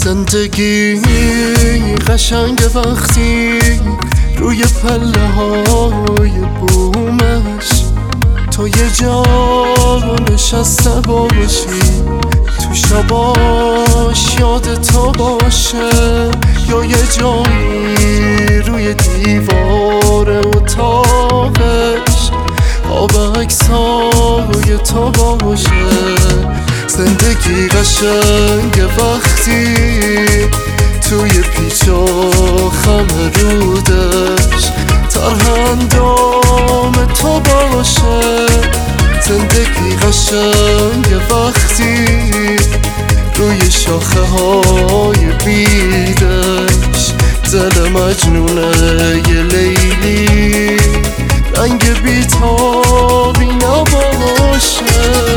زندگی قشنگ وقتی روی پله های بومش تو یه جا نشسته باشی، تو شباش یاد تو باشه، یا یه جایی روی دیوار اتاقش آب عکسای تو باشه. زندگی قشنگ وقتی توی پیچ و خم رودش ترهندام تو باشه. زندگی قشنگ وقتی روی شاخه های بیدش دل مجنونه ی لیلی رنگ بیتابی نباشه.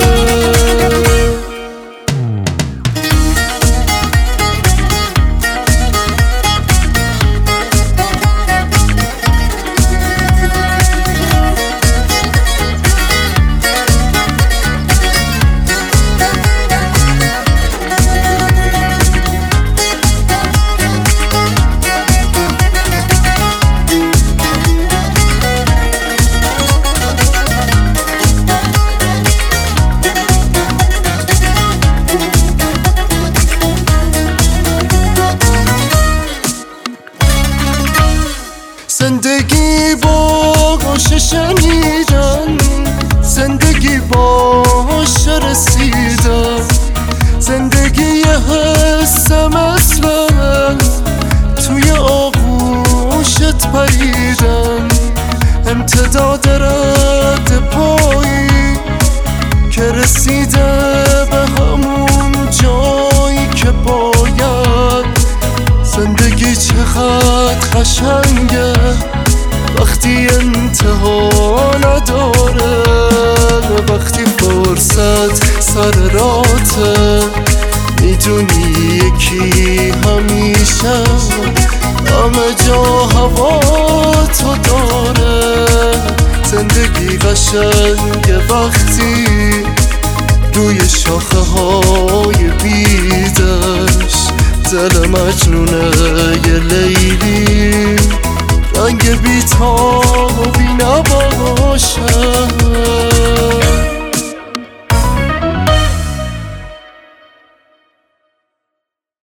زندگی باش شنیدن، زندگی باش رسیدن، زندگی یه حس مثل توی آغوشت پریدن، امتداد رد پایی که رسیده به همون جایی که باید. زندگی چقدر قشنگه وقتی انتها نداره، وقتی فرصت سر راته میدونی یکی همیشه همه جا هوا تو داره. زندگی قشنگه وقتی روی شاخه های بیدش دل مجنونه ی لیلی رنگ بیتابی نباشه.